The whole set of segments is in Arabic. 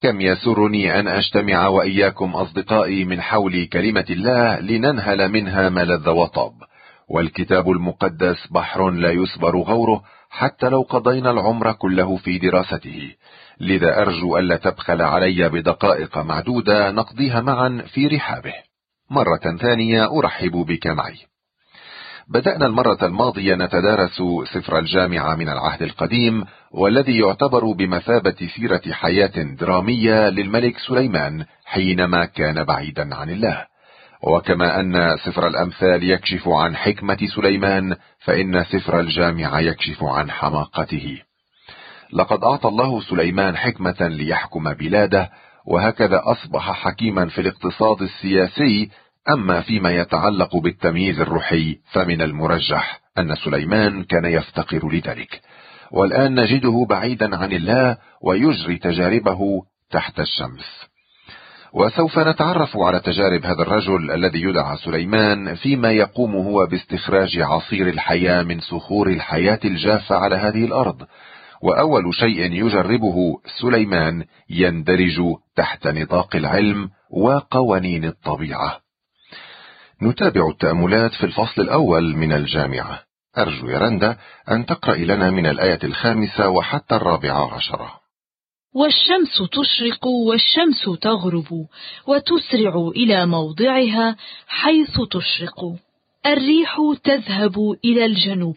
كم يسرني أن أجتمع وإياكم أصدقائي من حول كلمة الله لننهل منها ما لذ وطاب، والكتاب المقدس بحر لا يسبر غوره حتى لو قضينا العمر كله في دراسته. لذا أرجو ألا تبخل علي بدقائق معدودة نقضيها معا في رحابه. مرة ثانية أرحب بك معي. بدأنا المرة الماضية نتدارس سفر الجامعة من العهد القديم، والذي يعتبر بمثابة سيرة حياة درامية للملك سليمان حينما كان بعيدا عن الله. وكما أن سفر الأمثال يكشف عن حكمة سليمان، فإن سفر الجامعة يكشف عن حماقته. لقد أعطى الله سليمان حكمة ليحكم بلاده، وهكذا أصبح حكيما في الاقتصاد السياسي. أما فيما يتعلق بالتمييز الروحي فمن المرجح أن سليمان كان يفتقر لذلك، والآن نجده بعيدا عن الله ويجري تجاربه تحت الشمس. وسوف نتعرف على تجارب هذا الرجل الذي يدعى سليمان فيما يقوم هو باستخراج عصير الحياة من صخور الحياة الجافة على هذه الأرض. وأول شيء يجربه سليمان يندرج تحت نطاق العلم وقوانين الطبيعة. نتابع التأملات في الفصل الأول من الجامعة. أرجو يا رندا أن تقرأ لنا من الآية 5 وحتى 14. والشمس تشرق والشمس تغرب وتسرع إلى موضعها حيث تشرق. الريح تذهب إلى الجنوب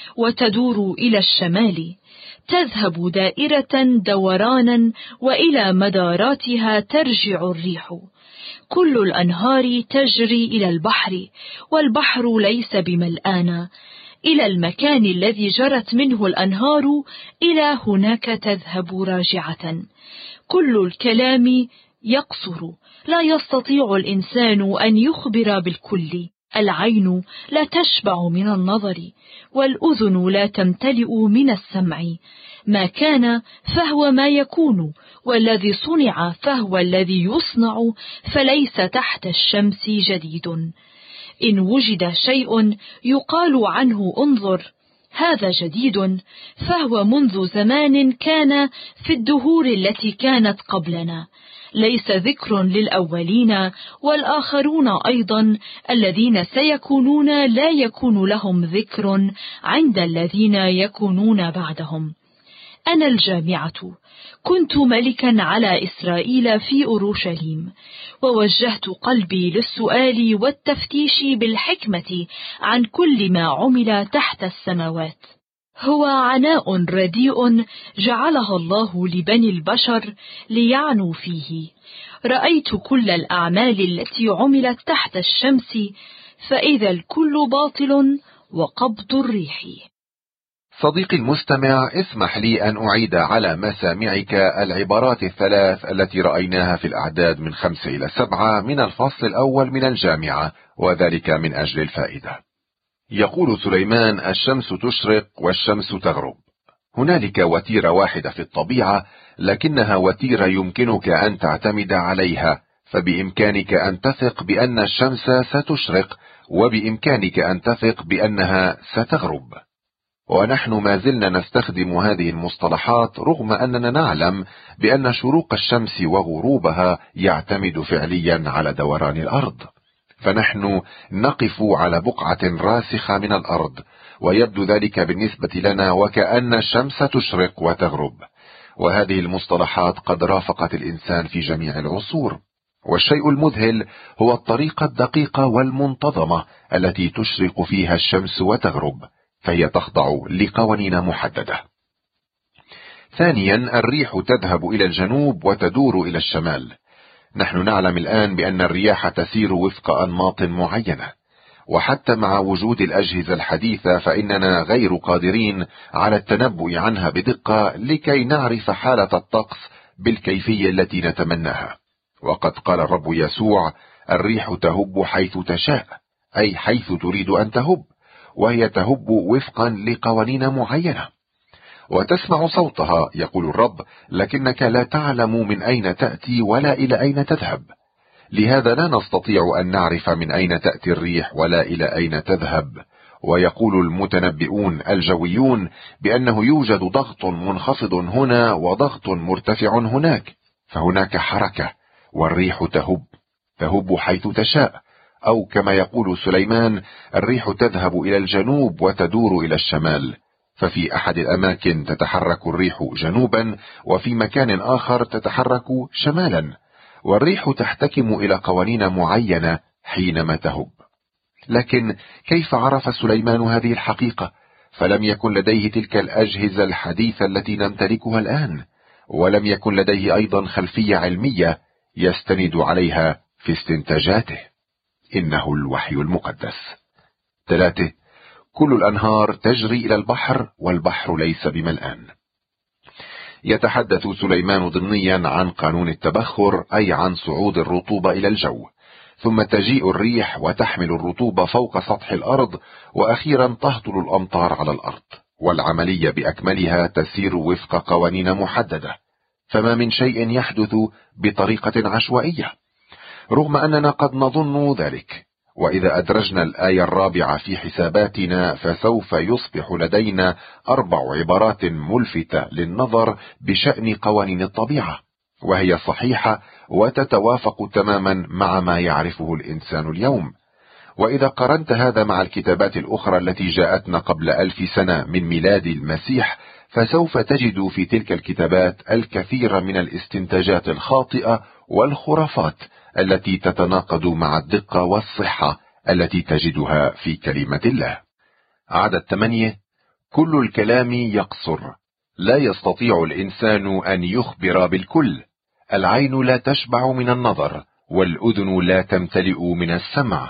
وتدور إلى الشمال، تذهب دائرة دورانا وإلى مداراتها ترجع الريح. كل الأنهار تجري إلى البحر، والبحر ليس بملآن. إلى المكان الذي جرت منه الأنهار إلى هناك تذهب راجعة. كل الكلام يقصر، لا يستطيع الإنسان أن يخبر بالكل. العين لا تشبع من النظر، والأذن لا تمتلئ من السمع. ما كان فهو ما يكون، والذي صنع فهو الذي يصنع، فليس تحت الشمس جديد. إن وجد شيء يقال عنه انظر هذا جديد، فهو منذ زمان كان في الدهور التي كانت قبلنا. ليس ذكر للأولين، والآخرون أيضا الذين سيكونون لا يكون لهم ذكر عند الذين يكونون بعدهم. أنا الجامعة كنت ملكا على إسرائيل في أورشليم، ووجهت قلبي للسؤال والتفتيش بالحكمة عن كل ما عمل تحت السماوات. هو عناء رديء جعلها الله لبني البشر ليعنوا فيه. رأيت كل الأعمال التي عملت تحت الشمس، فإذا الكل باطل وقبض الريح. صديقي المستمع، اسمح لي أن أعيد على مسامعك العبارات الثلاث التي رأيناها في الأعداد من 5 إلى 7 من الفصل الأول من الجامعة، وذلك من أجل الفائدة. يقول سليمان: الشمس تشرق والشمس تغرب. هنالك وتيرة واحدة في الطبيعة، لكنها وتيرة يمكنك أن تعتمد عليها، فبإمكانك أن تثق بأن الشمس ستشرق، وبإمكانك أن تثق بأنها ستغرب. ونحن ما زلنا نستخدم هذه المصطلحات رغم أننا نعلم بأن شروق الشمس وغروبها يعتمد فعليا على دوران الأرض. فنحن نقف على بقعة راسخة من الأرض، ويبدو ذلك بالنسبة لنا وكأن الشمس تشرق وتغرب. وهذه المصطلحات قد رافقت الإنسان في جميع العصور. والشيء المذهل هو الطريقة الدقيقة والمنتظمة التي تشرق فيها الشمس وتغرب، فهي تخضع لقوانين محددة. ثانيا، الريح تذهب إلى الجنوب وتدور إلى الشمال. نحن نعلم الآن بأن الرياح تسير وفق أنماط معينة، وحتى مع وجود الأجهزة الحديثة فإننا غير قادرين على التنبؤ عنها بدقة لكي نعرف حالة الطقس بالكيفية التي نتمناها. وقد قال الرب يسوع: الريح تهب حيث تشاء، أي حيث تريد أن تهب، وهي تهب وفقا لقوانين معينة. وتسمع صوتها يقول الرب، لكنك لا تعلم من أين تأتي ولا إلى أين تذهب. لهذا لا نستطيع أن نعرف من أين تأتي الريح ولا إلى أين تذهب. ويقول المتنبئون الجويون بأنه يوجد ضغط منخفض هنا وضغط مرتفع هناك، فهناك حركة، والريح تهب حيث تشاء، أو كما يقول سليمان: الريح تذهب إلى الجنوب وتدور إلى الشمال. ففي أحد الأماكن تتحرك الريح جنوبا، وفي مكان آخر تتحرك شمالا، والريح تحتكم إلى قوانين معينة حينما تهب. لكن كيف عرف سليمان هذه الحقيقة؟ فلم يكن لديه تلك الأجهزة الحديثة التي نمتلكها الآن، ولم يكن لديه أيضا خلفية علمية يستند عليها في استنتاجاته. إنه الوحي المقدس. 3. كل الأنهار تجري إلى البحر، والبحر ليس بملآن. يتحدث سليمان ضمنيا عن قانون التبخر، أي عن صعود الرطوبة إلى الجو، ثم تجيء الريح وتحمل الرطوبة فوق سطح الأرض، وأخيرا تهطل الأمطار على الأرض، والعملية بأكملها تسير وفق قوانين محددة، فما من شيء يحدث بطريقة عشوائية، رغم أننا قد نظن ذلك. وإذا أدرجنا الآية 4 في حساباتنا، فسوف يصبح لدينا 4 عبارات ملفتة للنظر بشأن قوانين الطبيعة، وهي صحيحة وتتوافق تماما مع ما يعرفه الإنسان اليوم. وإذا قرنت هذا مع الكتابات الأخرى التي جاءتنا قبل 1000 سنة من ميلاد المسيح، فسوف تجد في تلك الكتابات الكثير من الاستنتاجات الخاطئة والخرافات التي تتناقض مع الدقة والصحة التي تجدها في كلمة الله. عدد 8. كل الكلام يقصر، لا يستطيع الإنسان أن يخبر بالكل. العين لا تشبع من النظر، والأذن لا تمتلئ من السمع.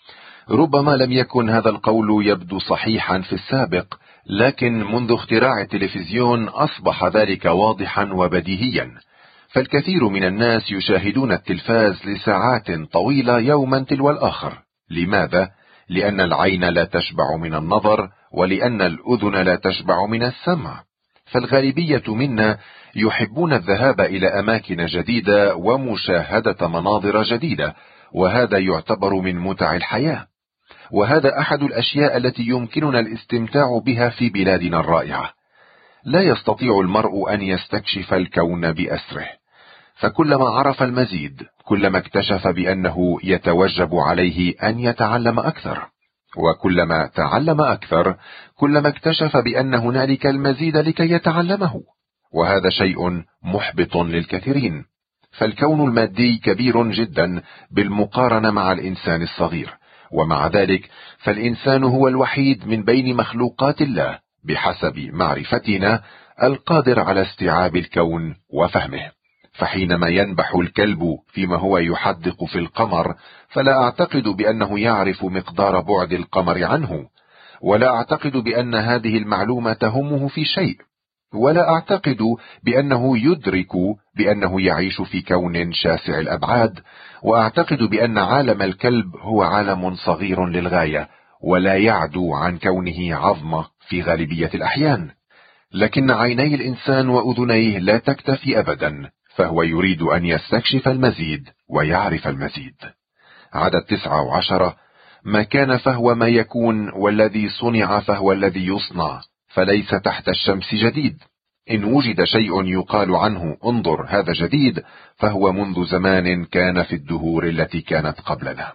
ربما لم يكن هذا القول يبدو صحيحا في السابق، لكن منذ اختراع التلفزيون أصبح ذلك واضحا وبديهيا. فالكثير من الناس يشاهدون التلفاز لساعات طويلة يوما تلو الآخر. لماذا؟ لأن العين لا تشبع من النظر، ولأن الأذن لا تشبع من السمع. فالغالبية منا يحبون الذهاب إلى أماكن جديدة ومشاهدة مناظر جديدة، وهذا يعتبر من متع الحياة، وهذا أحد الأشياء التي يمكننا الاستمتاع بها في بلادنا الرائعة. لا يستطيع المرء أن يستكشف الكون بأسره، فكلما عرف المزيد كلما اكتشف بأنه يتوجب عليه أن يتعلم أكثر، وكلما تعلم أكثر كلما اكتشف بأن هنالك المزيد لكي يتعلمه، وهذا شيء محبط للكثيرين. فالكون المادي كبير جدا بالمقارنة مع الإنسان الصغير، ومع ذلك فالإنسان هو الوحيد من بين مخلوقات الله بحسب معرفتنا القادر على استيعاب الكون وفهمه. فحينما ينبح الكلب فيما هو يحدق في القمر، فلا أعتقد بأنه يعرف مقدار بعد القمر عنه، ولا أعتقد بأن هذه المعلومة تهمه في شيء، ولا أعتقد بأنه يدرك بأنه يعيش في كون شاسع الأبعاد، وأعتقد بأن عالم الكلب هو عالم صغير للغاية، ولا يعدو عن كونه عظمة في غالبية الأحيان. لكن عيني الإنسان وأذنيه لا تكتفي أبدا، فهو يريد أن يستكشف المزيد ويعرف المزيد. عدد 9 و10. ما كان فهو ما يكون، والذي صنع فهو الذي يصنع، فليس تحت الشمس جديد. إن وجد شيء يقال عنه انظر هذا جديد، فهو منذ زمان كان في الدهور التي كانت قبلنا.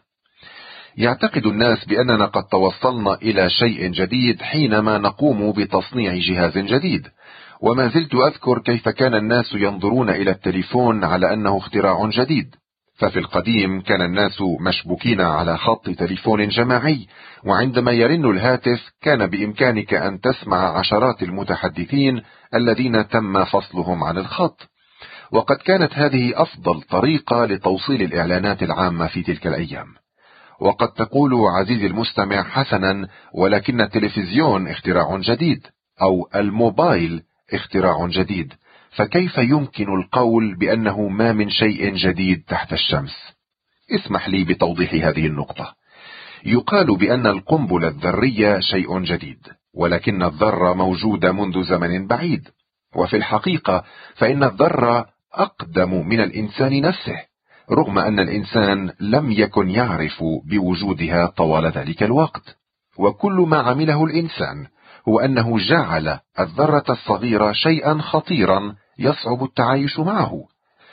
يعتقد الناس بأننا قد توصلنا إلى شيء جديد حينما نقوم بتصنيع جهاز جديد، وما زلت أذكر كيف كان الناس ينظرون إلى التليفون على أنه اختراع جديد. ففي القديم كان الناس مشبوكين على خط تليفون جماعي، وعندما يرن الهاتف كان بإمكانك أن تسمع عشرات المتحدثين الذين تم فصلهم عن الخط، وقد كانت هذه أفضل طريقة لتوصيل الإعلانات العامة في تلك الأيام. وقد تقول عزيزي المستمع: حسنا، ولكن التلفزيون اختراع جديد، أو الموبايل اختراع جديد، فكيف يمكن القول بأنه ما من شيء جديد تحت الشمس؟ اسمح لي بتوضيح هذه النقطة. يقال بأن القنبلة الذرية شيء جديد، ولكن الذرة موجودة منذ زمن بعيد، وفي الحقيقة فإن الذرة أقدم من الإنسان نفسه، رغم أن الإنسان لم يكن يعرف بوجودها طوال ذلك الوقت. وكل ما عمله الإنسان هو أنه جعل الذرة الصغيرة شيئا خطيرا يصعب التعايش معه.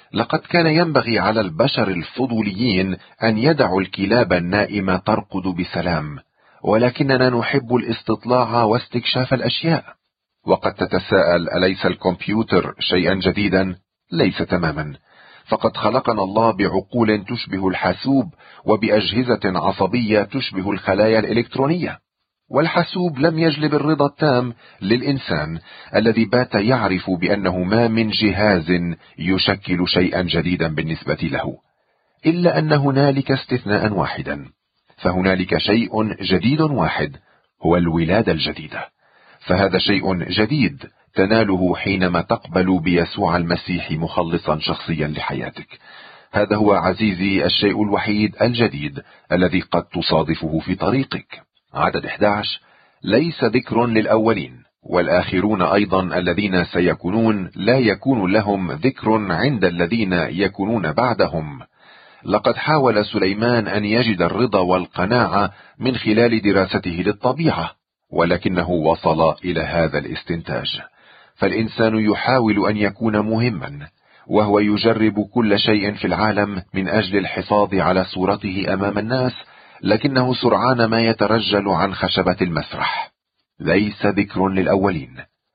لقد كان ينبغي على البشر الفضوليين أن يدعوا الكلاب النائمة ترقد بسلام، ولكننا نحب الاستطلاع واستكشاف الأشياء. وقد تتساءل: أليس الكمبيوتر شيئا جديدا؟ ليس تماما، فقد خلقنا الله بعقول تشبه الحاسوب وبأجهزة عصبية تشبه الخلايا الإلكترونية. والحاسوب لم يجلب الرضا التام للإنسان الذي بات يعرف بأنه ما من جهاز يشكل شيئا جديدا بالنسبة له، إلا أن هنالك استثناء واحدا، فهنالك شيء جديد واحد، هو الولادة الجديدة. فهذا شيء جديد تناله حينما تقبل بيسوع المسيح مخلصا شخصيا لحياتك. هذا هو عزيزي الشيء الوحيد الجديد الذي قد تصادفه في طريقك. عدد 11: ليس ذكر للأولين، والآخرون أيضا الذين سيكونون لا يكون لهم ذكر عند الذين يكونون بعدهم. لقد حاول سليمان أن يجد الرضا والقناعة من خلال دراسته للطبيعة، ولكنه وصل إلى هذا الاستنتاج. فالإنسان يحاول أن يكون مهما، وهو يجرب كل شيء في العالم من أجل الحفاظ على صورته أمام الناس، لكنه سرعان ما يترجل عن خشبة المسرح. ليس ذكر للأولين.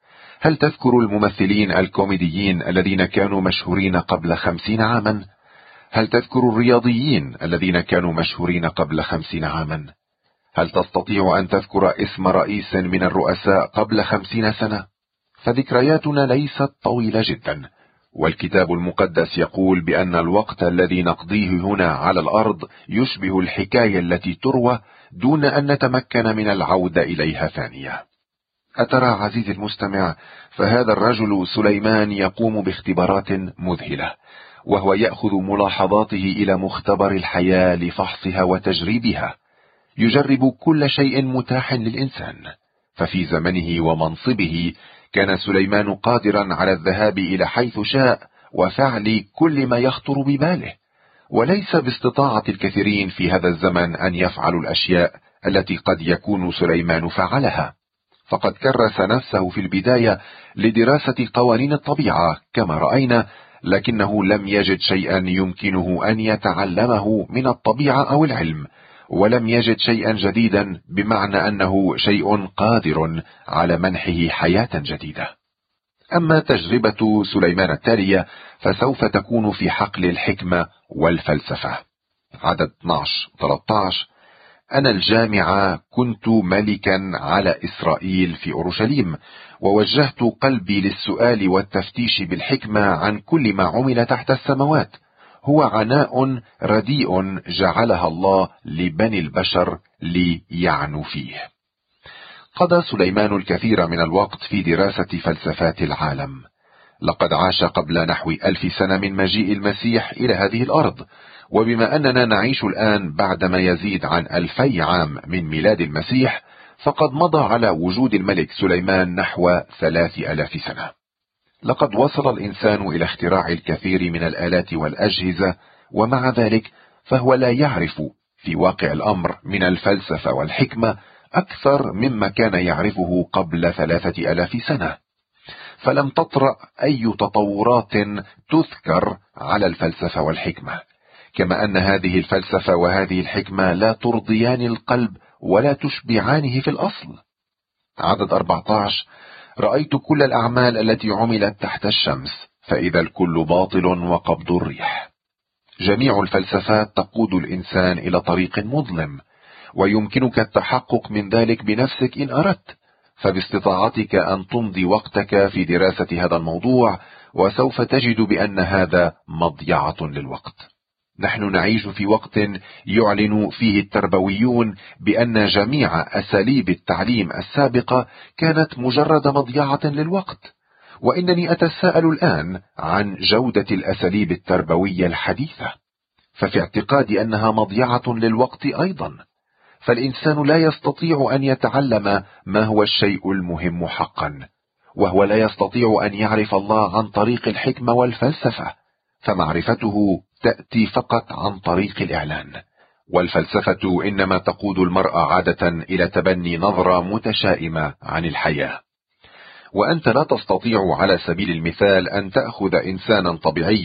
هل تذكر الممثلين الكوميديين الذين كانوا مشهورين قبل 50 عاما؟ هل تذكر الرياضيين الذين كانوا مشهورين قبل 50 عاما؟ هل تستطيع أن تذكر اسم رئيس من الرؤساء قبل 50 سنة؟ فذكرياتنا ليست طويلة جدا، والكتاب المقدس يقول بأن الوقت الذي نقضيه هنا على الأرض يشبه الحكاية التي تروى دون أن نتمكن من العودة إليها ثانية. أترى عزيزي المستمع، فهذا الرجل سليمان يقوم باختبارات مذهلة، وهو يأخذ ملاحظاته إلى مختبر الحياة لفحصها وتجريبها. يجرب كل شيء متاح للإنسان، ففي زمنه ومنصبه كان سليمان قادرا على الذهاب إلى حيث شاء وفعل كل ما يخطر بباله، وليس باستطاعة الكثيرين في هذا الزمن أن يفعلوا الأشياء التي قد يكون سليمان فعلها. فقد كرس نفسه في البداية لدراسة قوانين الطبيعة كما رأينا، لكنه لم يجد شيئا يمكنه أن يتعلمه من الطبيعة أو العلم، ولم يجد شيئا جديدا بمعنى أنه شيء قادر على منحه حياة جديدة. أما تجربة سليمان التالية فسوف تكون في حقل الحكمة والفلسفة. عدد 12-13: أنا الجامعة كنت ملكا على إسرائيل في أورشليم، ووجهت قلبي للسؤال والتفتيش بالحكمة عن كل ما عمل تحت السماوات. هو عناء رديء جعلها الله لبني البشر ليعنوا فيه. قضى سليمان الكثير من الوقت في دراسة فلسفات العالم. لقد عاش قبل نحو 1000 سنة من مجيء المسيح إلى هذه الأرض، وبما أننا نعيش الآن بعدما يزيد عن 2000 عام من ميلاد المسيح، فقد مضى على وجود الملك سليمان نحو 3000 سنة. لقد وصل الإنسان إلى اختراع الكثير من الآلات والأجهزة، ومع ذلك فهو لا يعرف في واقع الأمر من الفلسفة والحكمة أكثر مما كان يعرفه قبل 3000 سنة. فلم تطرأ أي تطورات تذكر على الفلسفة والحكمة، كما أن هذه الفلسفة وهذه الحكمة لا ترضيان القلب ولا تشبعانه في الأصل. عدد 14: رأيت كل الأعمال التي عملت تحت الشمس، فإذا الكل باطل وقبض الريح. جميع الفلسفات تقود الإنسان إلى طريق مظلم، ويمكنك التحقق من ذلك بنفسك إن أردت، فباستطاعتك أن تمضي وقتك في دراسة هذا الموضوع، وسوف تجد بأن هذا مضيعة للوقت. نحن نعيش في وقت يعلن فيه التربويون بأن جميع أساليب التعليم السابقة كانت مجرد مضيعة للوقت، وإنني أتساءل الآن عن جودة الأساليب التربوية الحديثة، ففي اعتقادي أنها مضيعة للوقت أيضا. فالإنسان لا يستطيع أن يتعلم ما هو الشيء المهم حقا، وهو لا يستطيع أن يعرف الله عن طريق الحكمة والفلسفة، فمعرفته تأتي فقط عن طريق الإعلان. والفلسفة إنما تقود المرء عادة إلى تبني نظرة متشائمة عن الحياة. وأنت لا تستطيع على سبيل المثال أن تأخذ إنسانا طبيعيا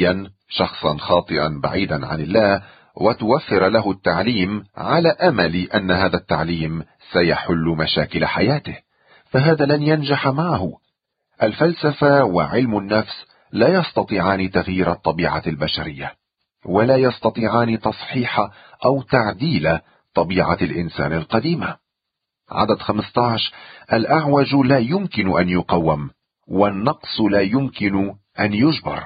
شخصا خاطئا بعيدا عن الله وتوفر له التعليم على أمل أن هذا التعليم سيحل مشاكل حياته، فهذا لن ينجح معه. الفلسفة وعلم النفس لا يستطيعان تغيير الطبيعة البشرية، ولا يستطيعان تصحيح أو تعديل طبيعة الإنسان القديمة. عدد 15: الأعوج لا يمكن أن يقوم، والنقص لا يمكن أن يجبر.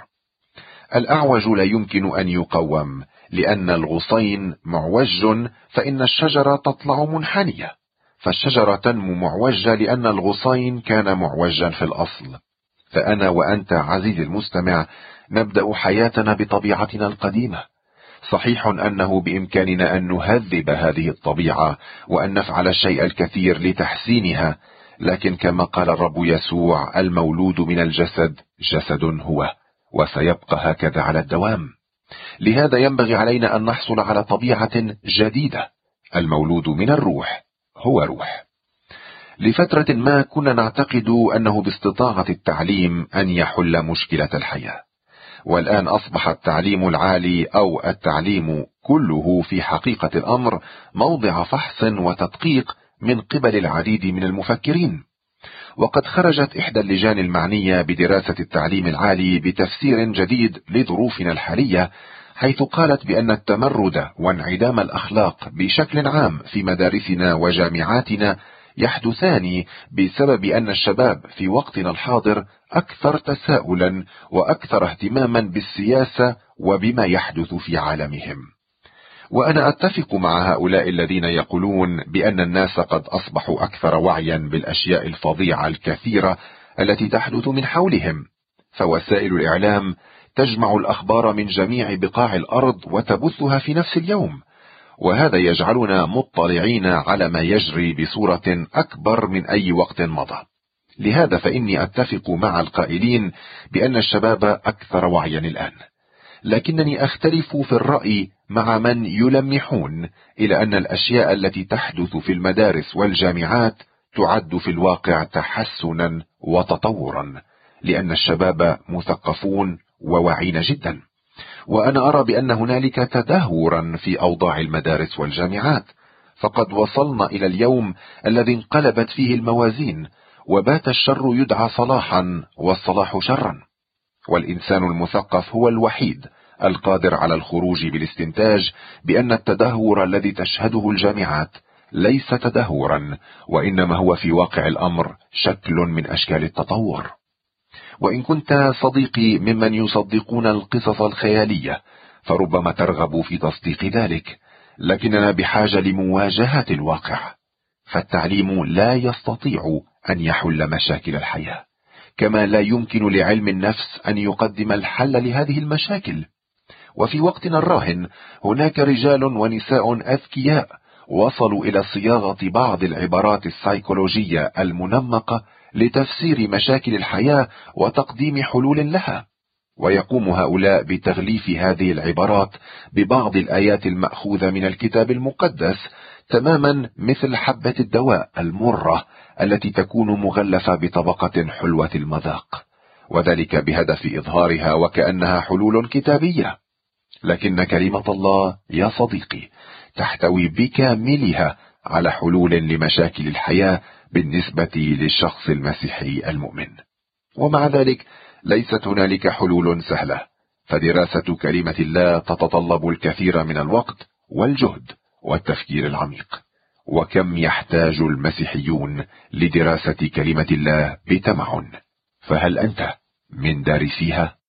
الأعوج لا يمكن أن يقوم لأن الغصين معوج، فإن الشجرة تطلع منحنية، فالشجرة تنمو معوجة لأن الغصين كان معوجا في الأصل. فأنا وأنت عزيزي المستمع نبدأ حياتنا بطبيعتنا القديمة. صحيح أنه بإمكاننا أن نهذب هذه الطبيعة وأن نفعل الشيء الكثير لتحسينها، لكن كما قال الرب يسوع: المولود من الجسد جسد هو، وسيبقى هكذا على الدوام. لهذا ينبغي علينا أن نحصل على طبيعة جديدة. المولود من الروح هو روح. لفترة ما كنا نعتقد أنه باستطاعة التعليم أن يحل مشكلة الحياة، والآن أصبح التعليم العالي أو التعليم كله في حقيقة الأمر موضع فحص وتدقيق من قبل العديد من المفكرين. وقد خرجت إحدى اللجان المعنية بدراسة التعليم العالي بتفسير جديد لظروفنا الحالية، حيث قالت بأن التمرد وانعدام الأخلاق بشكل عام في مدارسنا وجامعاتنا يحدثان بسبب أن الشباب في وقتنا الحاضر أكثر تساؤلا وأكثر اهتماما بالسياسة وبما يحدث في عالمهم. وأنا أتفق مع هؤلاء الذين يقولون بأن الناس قد أصبحوا أكثر وعيا بالأشياء الفظيعة الكثيرة التي تحدث من حولهم، فوسائل الإعلام تجمع الأخبار من جميع بقاع الأرض وتبثها في نفس اليوم، وهذا يجعلنا مطلعين على ما يجري بصورة أكبر من أي وقت مضى. لهذا فإني أتفق مع القائلين بأن الشباب أكثر وعيا الآن، لكنني أختلف في الرأي مع من يلمحون إلى أن الأشياء التي تحدث في المدارس والجامعات تعد في الواقع تحسنا وتطورا، لأن الشباب مثقفون وواعين جدا. وأنا أرى بأن هنالك تدهورا في أوضاع المدارس والجامعات، فقد وصلنا إلى اليوم الذي انقلبت فيه الموازين، وبات الشر يدعى صلاحا والصلاح شرا، والإنسان المثقف هو الوحيد القادر على الخروج بالاستنتاج بأن التدهور الذي تشهده الجامعات ليس تدهورا، وإنما هو في واقع الأمر شكل من أشكال التطور. وإن كنت صديقي ممن يصدقون القصص الخيالية فربما ترغب في تصديق ذلك، لكننا بحاجة لمواجهة الواقع، فالتعليم لا يستطيع أن يحل مشاكل الحياة، كما لا يمكن لعلم النفس أن يقدم الحل لهذه المشاكل. وفي وقتنا الراهن هناك رجال ونساء أذكياء وصلوا إلى صياغة بعض العبارات السيكولوجية المنمقة لتفسير مشاكل الحياة وتقديم حلول لها، ويقوم هؤلاء بتغليف هذه العبارات ببعض الآيات المأخوذة من الكتاب المقدس، تماما مثل حبة الدواء المرة التي تكون مغلفة بطبقة حلوة المذاق، وذلك بهدف إظهارها وكأنها حلول كتابية. لكن كلمة الله يا صديقي تحتوي بكاملها على حلول لمشاكل الحياة بالنسبة للشخص المسيحي المؤمن. ومع ذلك ليست هنالك حلول سهلة، فدراسة كلمة الله تتطلب الكثير من الوقت والجهد والتفكير العميق. وكم يحتاج المسيحيون لدراسة كلمة الله بتمعن، فهل أنت من دارسيها؟